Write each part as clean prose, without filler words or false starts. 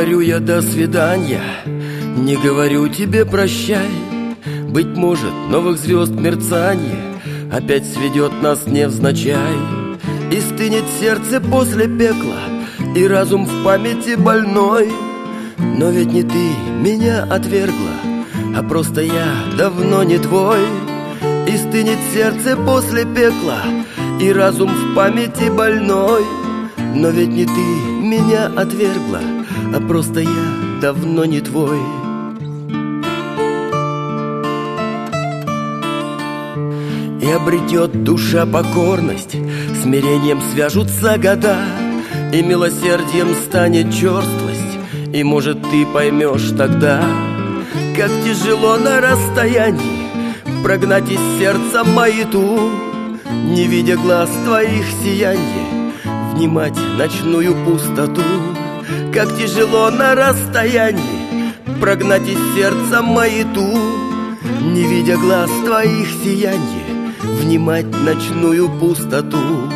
говорю я до свидания, не говорю тебе прощай. Быть может, новых звезд мерцанье опять сведет нас невзначай. И стынет сердце после пекла, и разум в памяти больной. Но ведь не ты меня отвергла, а просто я давно не твой. И стынет сердце после пекла, и разум в памяти больной. Но ведь не ты меня отвергла, а просто я давно не твой. И обретет душа покорность, смирением свяжутся года, и милосердием станет черствость, и, может, ты поймешь тогда, как тяжело на расстоянии прогнать из сердца маяту, не видя глаз твоих сиянье, внимать ночную пустоту. Как тяжело на расстоянии прогнать из сердца маяту, не видя глаз твоих сиянье, внимать ночную пустоту.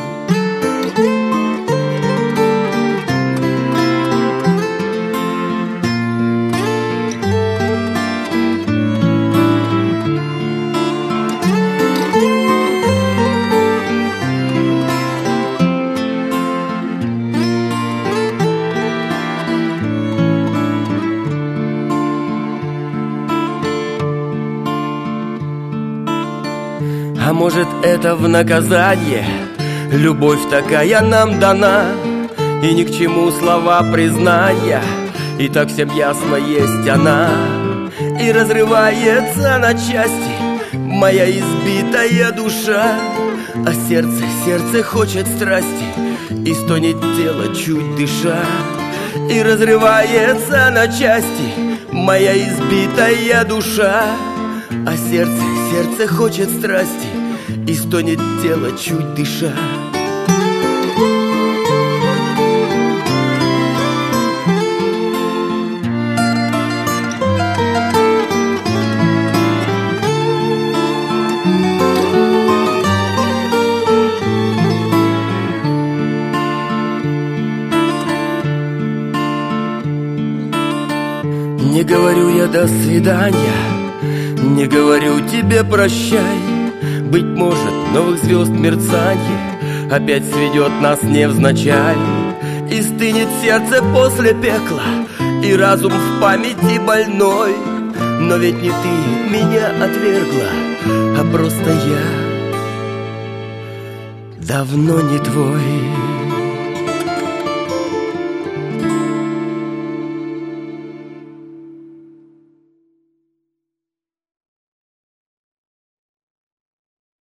А может, это в наказание? Любовь такая нам дана, и ни к чему слова признания, и так всем ясно есть она. И разрывается на части моя избитая душа, а сердце хочет страсти, и стонет тело чуть дыша. И разрывается на части моя избитая душа, а сердце хочет страсти, и стонет тело чуть дыша. Не говорю я до свидания, не говорю тебе прощай. Быть может, новых звезд мерцанье опять сведет нас невзначай. И стынет сердце после пекла, и разум в памяти больной. Но ведь не ты меня отвергла, а просто я давно не твой.